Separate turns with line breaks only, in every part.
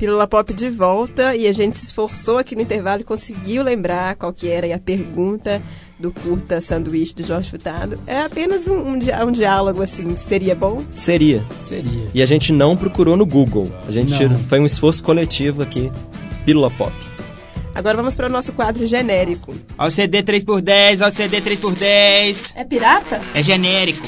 Pílula Pop de volta, e a gente se esforçou aqui no intervalo e conseguiu lembrar qual que era a pergunta do curta Sanduíche do Jorge Furtado. É apenas um diálogo, assim, seria bom?
Seria. E a gente não procurou no Google. Foi um esforço coletivo aqui, Pílula Pop.
Agora vamos para o nosso quadro genérico.
Ó o CD 3x10, ó o CD 3x10.
É pirata?
É genérico.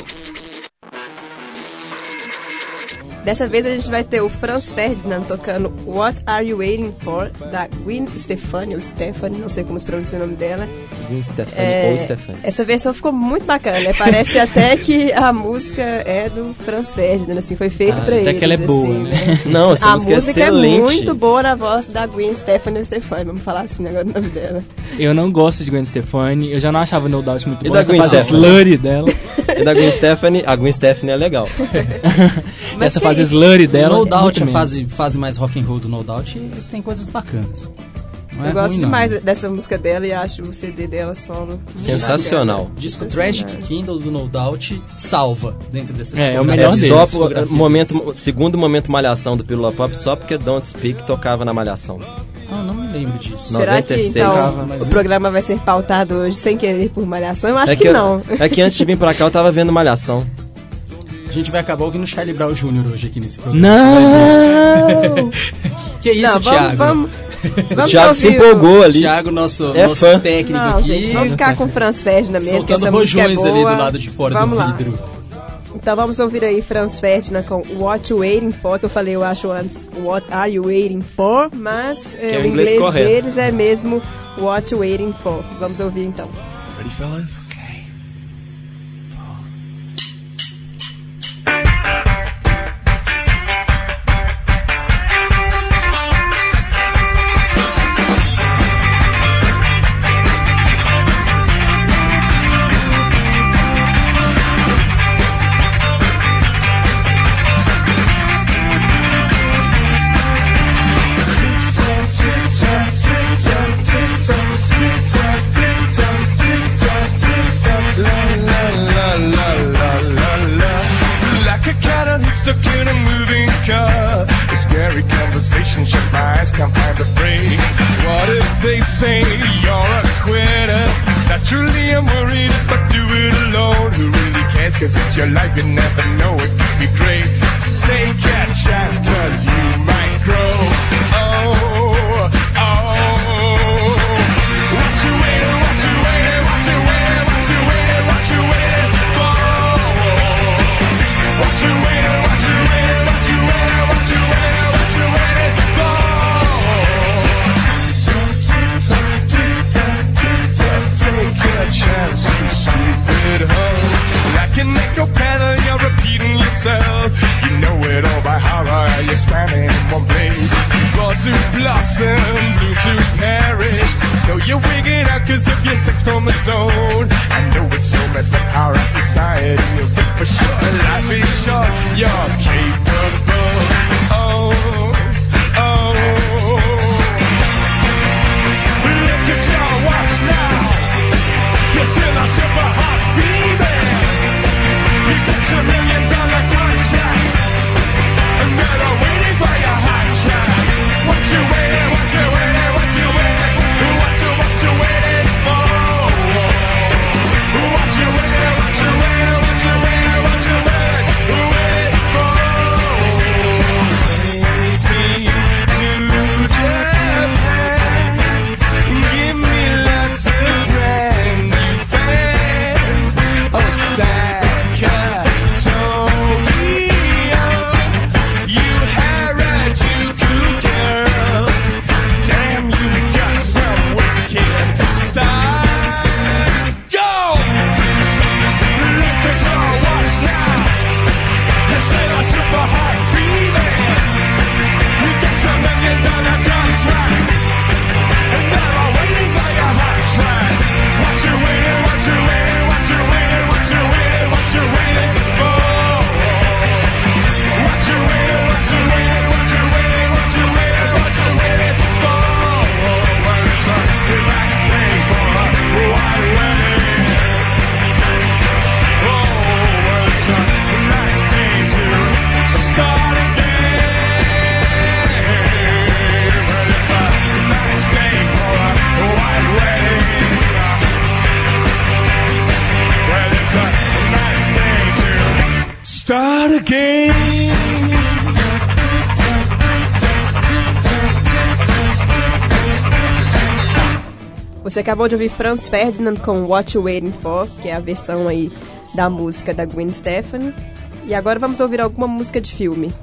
Dessa vez a gente vai ter o Franz Ferdinand tocando What Are You Waiting For, da Gwen Stefani, ou Stephanie, não sei como se pronuncia o nome dela.
Gwen Stefani ou Stefani.
Essa versão ficou muito bacana, né? Parece até que a música é do Franz Ferdinand, assim, foi feita pra ele.
Até que ela é boa,
assim,
né?
Não, essa música é excelente.
É muito boa na voz da Gwen Stefani ou Stefani, vamos falar assim agora o nome dela.
Eu não gosto de Gwen Stefani, eu já não achava No Doubt muito bom.
Da Gwen
faz slurry dela.
E da Gwen Stefani, a Gwen Stefani é legal.
Essa fase slurry dela.
No Doubt, a fase mais rock and roll do No Doubt, tem coisas bacanas.
Eu gosto demais dessa música dela e acho o CD dela solo
sensacional.
Disco Tragic Kindle do No Doubt salva dentro dessa
discografia. É o melhor dele.
Só segundo momento Malhação do Pílula Pop, só porque Don't Speak tocava na Malhação.
Não me lembro disso.
Será
96.
que então o programa vai ser pautado hoje sem querer por Malhação? Eu acho que não.
É que antes de vir pra cá eu tava vendo Malhação.
A gente vai acabar ouvindo Charlie Brown Jr. hoje aqui nesse programa.
Não!
Que isso, Thiago?
Vamos
o Thiago se empolgou ali.
Thiago, nosso técnico
não,
aqui.
Gente, vamos ficar com o Franz Ferdinand mesmo,
soltando rojões ali do lado de fora do vidro.
Então vamos ouvir aí Franz Ferdinand com What You Waiting For, que eu falei, eu acho antes What Are You Waiting For, mas o inglês deles é mesmo What You Waiting For. Vamos ouvir então.
Ready, fellas? Can't find a break. What if they say you're a quitter? Naturally I'm worried if I do it alone. Who really cares? Cause it's your life, you never know, it could be great. Take a chance cause you might grow. Oh, oh. What you waiting, what you waiting, what you waiting, what you waiting, what you waiting for? What you waiting, what you waiting, what you waiting, what you waiting, what you waiting for? Take a chance, you stupid hoe. Like an echo pattern, you're repeating yourself. You know it all by heart, you're standing in one place. Born to blossom, doomed to perish. Know you're wigging out cause of your sex chromosome. I know it's so messed up how our society will think for sure. Life is short, you're capable. Oh, oh. Look at your watch now. You're still a super hot female. You got your $1 million contract, and now they're waiting for your hot shot. What you waiting, what you waiting, what you waiting, what you waiting for? What you waiting, what you waiting, what you waiting, what you waiting for? start again.
Você acabou de ouvir Franz Ferdinand com What You Waiting For, que é a versão aí da música da Gwen Stefani. E agora vamos ouvir alguma música de filme.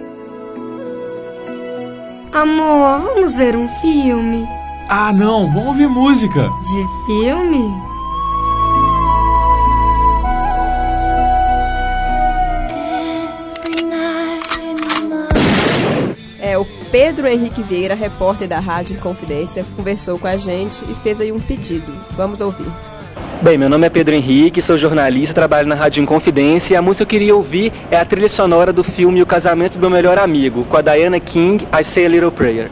Amor, vamos ver um filme.
Ah, não, vamos ouvir música.
De filme?
O Pedro Henrique Vieira, repórter da Rádio Inconfidência, conversou com a gente e fez aí um pedido. Vamos ouvir.
Bem, meu nome é Pedro Henrique, sou jornalista, trabalho na Rádio Inconfidência e a música que eu queria ouvir é a trilha sonora do filme O Casamento do Meu Melhor Amigo, com a Diana King, I Say a Little Prayer.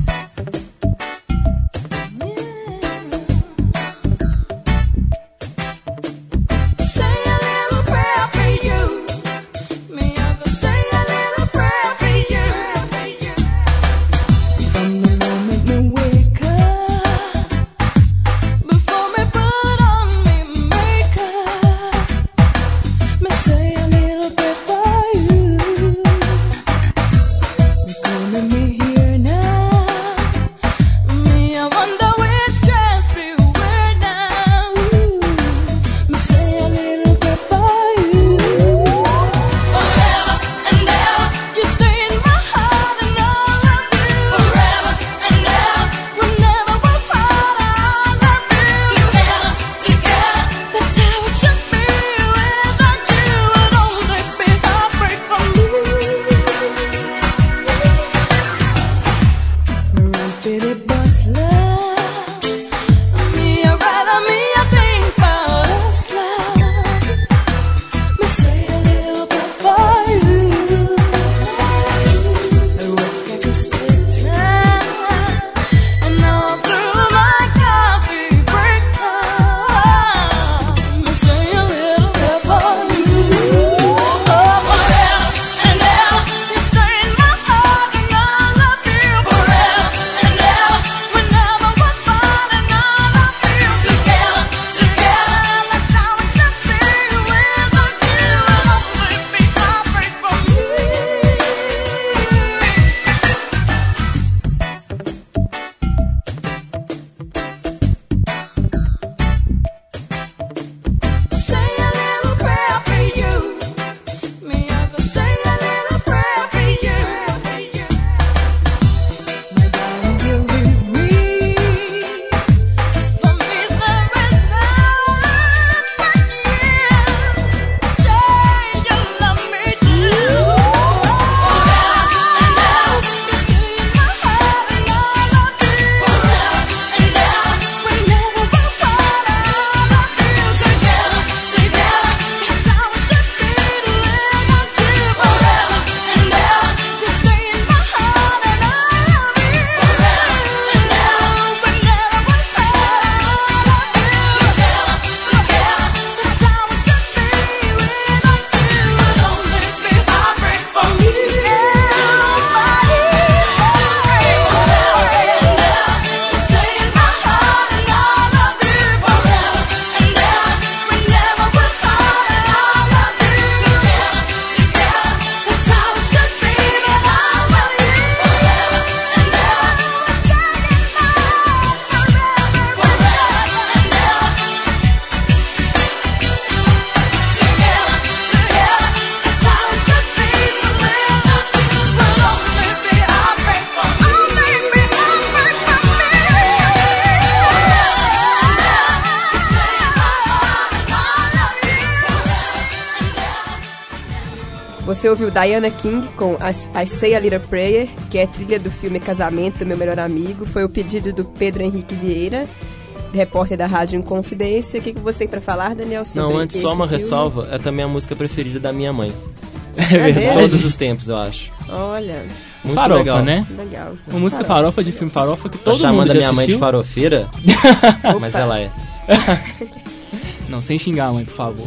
Você ouviu Diana King com I Say a Little Prayer, que é a trilha do filme Casamento do Meu Melhor Amigo. Foi o pedido do Pedro Henrique Vieira, repórter da Rádio Inconfidência. O que você tem pra falar, Daniel, sobre
Não, antes só uma
filme?
ressalva, é também a música preferida da minha mãe.
É verdade.
Todos os tempos, eu acho.
Olha,
Muito
farofa,
legal.
né?
legal.
Uma música farofa de filme farofa que
Tá
todo mundo
chamando
já
a minha mãe de
assistiu.
farofeira? Mas ela é.
Não, sem xingar a mãe, por favor.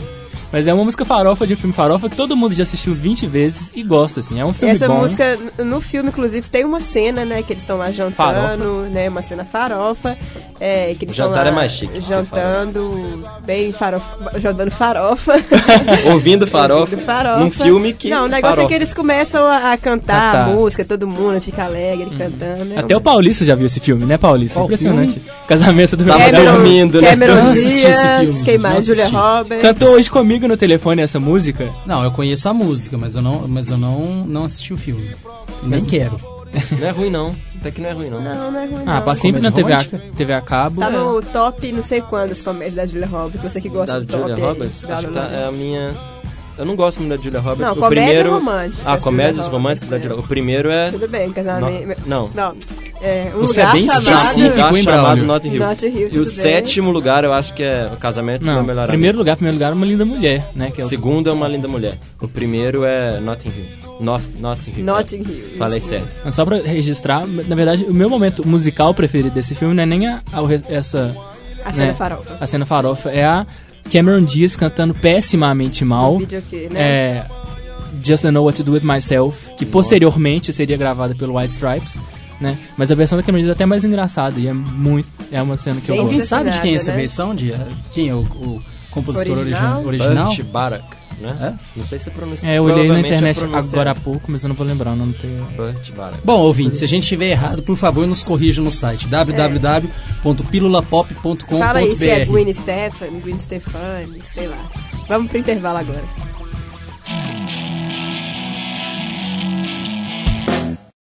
Mas é uma música farofa de um filme farofa que todo mundo já assistiu 20 vezes e gosta, assim. É um filme
Essa
bom.
Essa música, no filme, inclusive, tem uma cena, né? Que eles estão lá jantando, farofa. Né? Uma cena farofa. Que eles estão lá
é mais chique,
jantando, bem farofa, jantando farofa.
Ouvindo farofa. Num filme que...
Não, o negócio farofa. É que eles começam a cantar a música, todo mundo fica alegre cantando. Né?
Até o Paulista já viu esse filme, né, Paulista?
Qual
impressionante.
Filme?
Casamento do
Tava dormindo, né?
Cameron Diaz, quem mais? Julia Roberts.
Cantou hoje comigo no telefone essa música?
Não, eu conheço a música, mas eu não assisti o filme. Nem quero.
Não é ruim, não. Até que não é ruim, não.
Não é ruim, não.
Passa sempre na TV a cabo.
Tá no top não sei quantas comédias da Julia Roberts. Você que gosta do top.
Da Julia Roberts? Acho que é a minha... Eu não gosto muito da Julia Roberts.
Não, comédia romântica.
Comédias românticas da Julia Roberts. O primeiro é...
Tudo bem, casamento...
Não.
Você é bem específico, hein,
chamado Notting Hill.
E
o sétimo lugar eu acho que é o Casamento do Meu Melhor Amigo.
Primeiro lugar é Uma Linda Mulher, né? Que é o
segundo é Uma Linda Mulher. O primeiro é Notting Hill. Notting Hill. Falei certo.
Mas só pra registrar, na verdade, o meu momento musical preferido desse filme não é nem essa...
A cena farofa.
A cena farofa. É a Cameron Diaz cantando pessimamente mal.
Vídeo aqui, né?
Just I Know What to Do With Myself, que posteriormente seria gravada pelo White Stripes, né? Mas a versão da Cameron Diaz é até mais engraçada e é uma cena que eu gosto.
Alguém sabe de quem é essa versão? Quem é o compositor original?
Burt Bacharach, né? Não sei se pronuncia.
Eu olhei na internet agora há pouco, mas eu não vou lembrar o nome dele.
Burt Bacharach.
Bom, ouvinte, se a gente estiver errado, por favor, nos corrija no site www.pilulapop.com.br.
Fala aí se é Gwen Stefani, sei lá. Vamos pro intervalo agora.